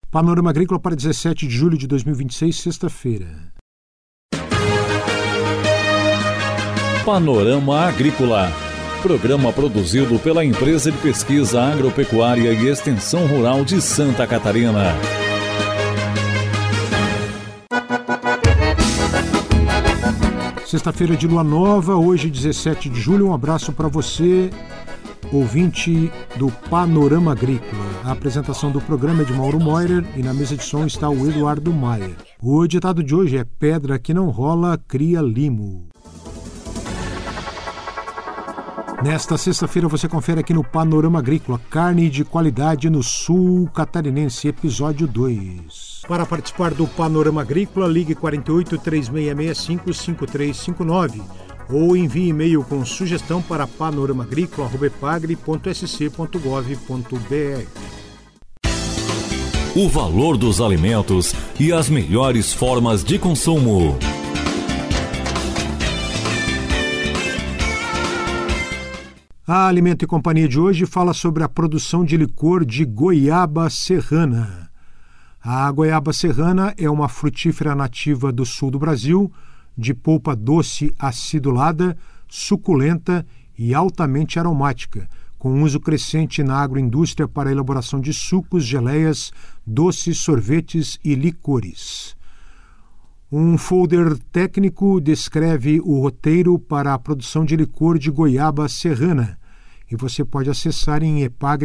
Panorama Agrícola para 17 de julho de 2026, sexta-feira. Panorama Agrícola, programa produzido pela Empresa de Pesquisa Agropecuária e Extensão Rural de Santa Catarina. Sexta-feira de lua nova, hoje 17 de julho, um abraço para você, ouvinte do Panorama Agrícola. A apresentação do programa é de Mauro Moirer e na mesa de som está o Eduardo Maier. O ditado de hoje é: pedra que não rola, cria limo. Nesta sexta-feira você confere aqui no Panorama Agrícola: carne de qualidade no sul catarinense, episódio 2. Para participar do Panorama Agrícola, ligue 48-3665-5359 ou envie e-mail com sugestão para panoramaagrícola@epagre.sc.gov.br. O valor dos alimentos e as melhores formas de consumo. A Alimento e Companhia de hoje fala sobre a produção de licor de goiaba serrana. A goiaba serrana é uma frutífera nativa do sul do Brasil, de polpa doce acidulada, suculenta e altamente aromática, com uso crescente na agroindústria para a elaboração de sucos, geleias, doces, sorvetes e licores. Um folder técnico descreve o roteiro para a produção de licor de goiaba serrana e você pode acessar em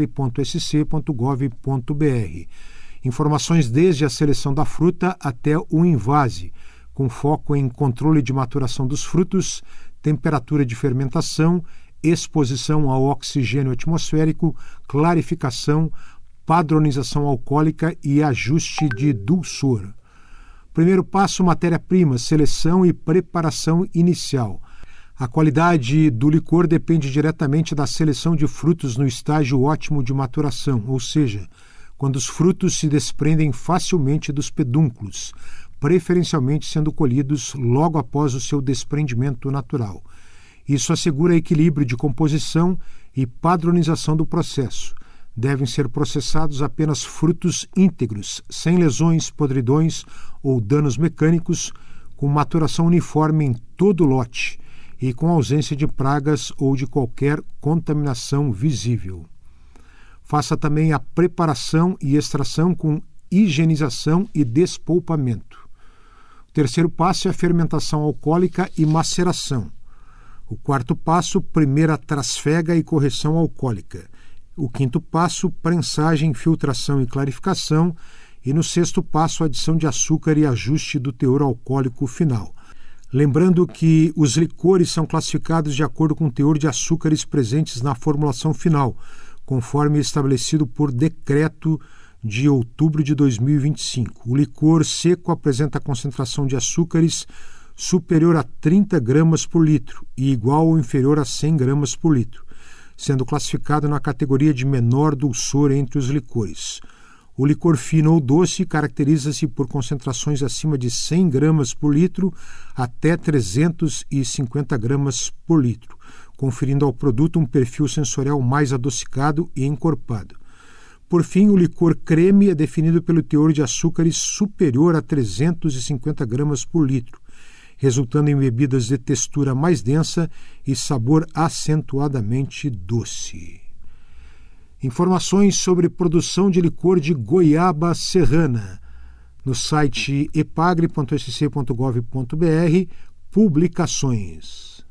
epagre.sc.gov.br. Informações desde a seleção da fruta até o invase, com foco em controle de maturação dos frutos, temperatura de fermentação, exposição ao oxigênio atmosférico, clarificação, padronização alcoólica e ajuste de dulçor. Primeiro passo: matéria-prima, seleção e preparação inicial. A qualidade do licor depende diretamente da seleção de frutos no estágio ótimo de maturação, ou seja, quando os frutos se desprendem facilmente dos pedúnculos, preferencialmente sendo colhidos logo após o seu desprendimento natural. Isso assegura equilíbrio de composição e padronização do processo. Devem ser processados apenas frutos íntegros, sem lesões, podridões ou danos mecânicos, com maturação uniforme em todo o lote e com ausência de pragas ou de qualquer contaminação visível. Faça também a preparação e extração com higienização e despolpamento. O terceiro passo é a fermentação alcoólica e maceração. O quarto passo, primeira trasfega e correção alcoólica. O quinto passo, prensagem, filtração e clarificação. E no sexto passo, adição de açúcar e ajuste do teor alcoólico final. Lembrando que os licores são classificados de acordo com o teor de açúcares presentes na formulação final, conforme estabelecido por decreto de outubro de 2025. O licor seco apresenta concentração de açúcares superior a 30 gramas por litro e igual ou inferior a 100 gramas por litro, sendo classificado na categoria de menor dulçor entre os licores. O licor fino ou doce caracteriza-se por concentrações acima de 100 gramas por litro até 350 gramas por litro, conferindo ao produto um perfil sensorial mais adocicado e encorpado. Por fim, o licor creme é definido pelo teor de açúcares superior a 350 gramas por litro, resultando em bebidas de textura mais densa e sabor acentuadamente doce. Informações sobre produção de licor de goiaba serrana no site epagre.sc.gov.br, publicações.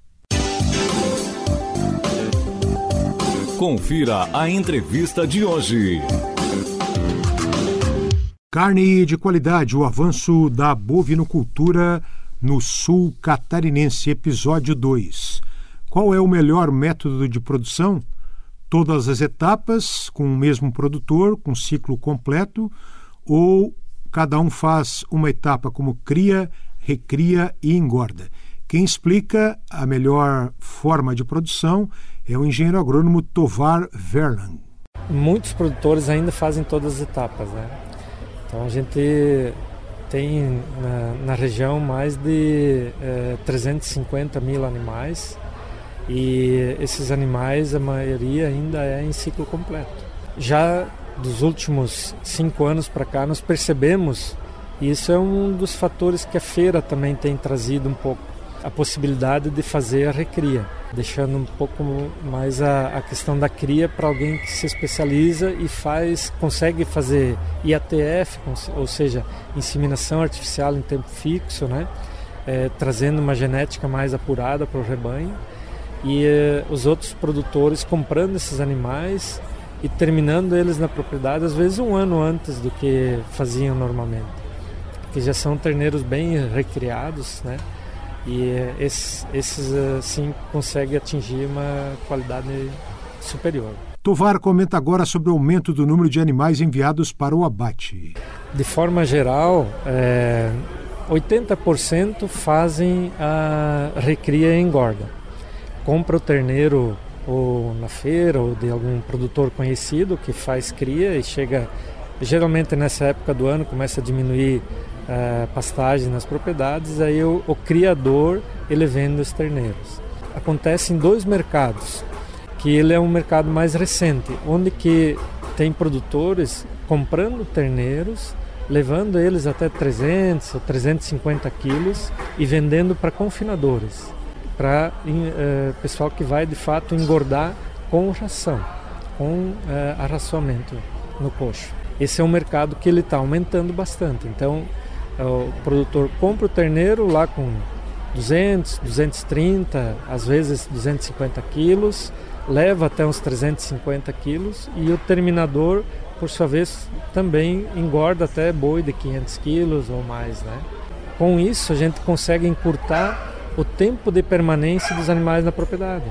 Confira a entrevista de hoje. Carne de qualidade, o avanço da bovinocultura no sul catarinense, episódio 2. Qual é o melhor método de produção? Todas as etapas com o mesmo produtor, com ciclo completo, ou cada um faz uma etapa como cria, recria e engorda? Quem explica a melhor forma de produção é o engenheiro agrônomo Tovar Verlan. Muitos produtores ainda fazem todas as etapas, né? Então a gente tem na região mais de 350 mil animais e esses animais, a maioria ainda é em ciclo completo. Já dos últimos 5 anos para cá, nós percebemos, e isso é um dos fatores que a feira também tem trazido um pouco, a possibilidade de fazer a recria, deixando um pouco mais a questão da cria para alguém que se especializa e consegue fazer IATF, ou seja, inseminação artificial em tempo fixo, né? Trazendo uma genética mais apurada para o rebanho, e os outros produtores comprando esses animais e terminando eles na propriedade, às vezes 1 ano antes do que faziam normalmente, porque já são terneiros bem recriados, né? E esses sim conseguem atingir uma qualidade superior. Tovar comenta agora sobre o aumento do número de animais enviados para o abate. De forma geral, 80% fazem a recria e engorda. Compra o terneiro ou na feira ou de algum produtor conhecido que faz cria e chega, geralmente nessa época do ano, começa a diminuir pastagem nas propriedades, aí o criador ele vende os terneiros. Acontece em 2 mercados, que ele é um mercado mais recente, onde que tem produtores comprando terneiros, levando eles até 300 ou 350 quilos e vendendo para confinadores, para pessoal que vai de fato engordar com ração, com arraçoamento no coxo. Esse é um mercado que ele está aumentando bastante, então o produtor compra o terneiro lá com 200, 230, às vezes 250 quilos, leva até uns 350 quilos e o terminador, por sua vez, também engorda até boi de 500 quilos ou mais, né? Com isso, a gente consegue encurtar o tempo de permanência dos animais na propriedade.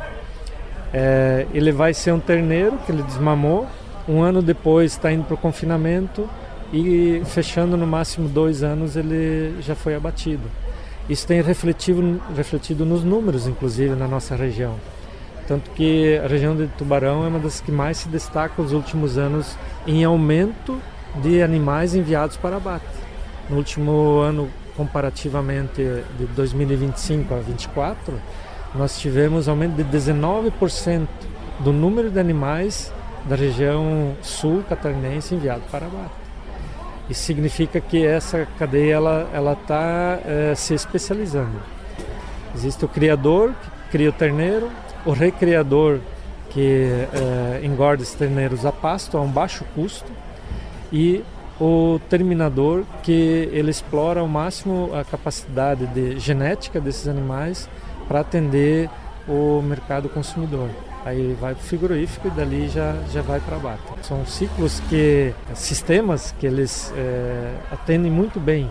Ele vai ser um terneiro que ele desmamou, 1 ano depois está indo para o confinamento e fechando no máximo 2 anos ele já foi abatido. Isso tem refletido nos números, inclusive, na nossa região. Tanto que a região de Tubarão é uma das que mais se destaca nos últimos anos em aumento de animais enviados para abate. No último ano, comparativamente de 2025 a 2024, nós tivemos aumento de 19% do número de animais da região sul catarinense enviados para abate. Isso significa que essa cadeia ela está se especializando. Existe o criador, que cria o terneiro, o recriador, que engorda esses terneiros a pasto a um baixo custo, e o terminador, que ele explora ao máximo a capacidade de genética desses animais para atender o mercado consumidor. Aí vai para o frigorífico e dali já vai para abate. São sistemas que eles atendem muito bem.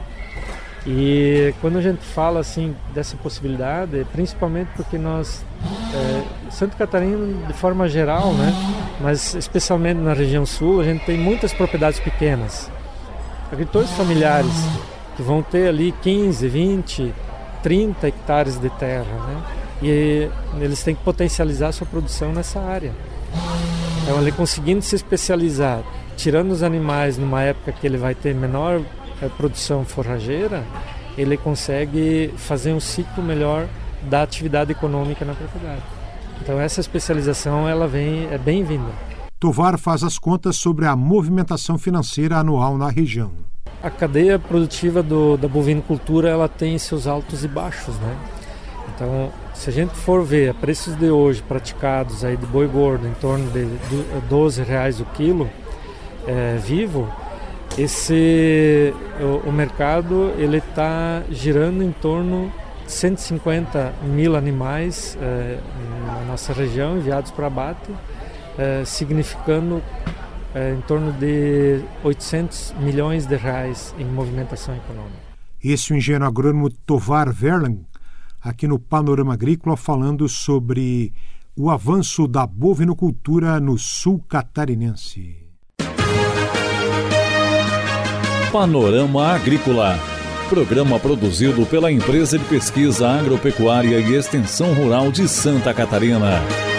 E quando a gente fala assim dessa possibilidade, principalmente porque nós, Santa Catarina de forma geral, né, mas especialmente na região sul, a gente tem muitas propriedades pequenas, agricultores familiares que vão ter ali 15, 20, 30 hectares de terra, né? E eles têm que potencializar a sua produção nessa área. Então, ele conseguindo se especializar, tirando os animais numa época que ele vai ter menor produção forrageira, ele consegue fazer um ciclo melhor da atividade econômica na propriedade. Então, essa especialização é bem-vinda. Tovar faz as contas sobre a movimentação financeira anual na região. A cadeia produtiva da bovinocultura ela tem seus altos e baixos, né? Então, se a gente for ver a preços de hoje praticados aí de boi gordo em torno de R$12 o quilo vivo, o mercado ele está girando em torno de 150 mil animais na nossa região enviados para abate, significando em torno de 800 milhões de reais em movimentação econômica. Esse é o engenheiro agrônomo Tovar Verlan, aqui no Panorama Agrícola, falando sobre o avanço da bovinocultura no sul catarinense. Panorama Agrícola, programa produzido pela Empresa de Pesquisa Agropecuária e Extensão Rural de Santa Catarina.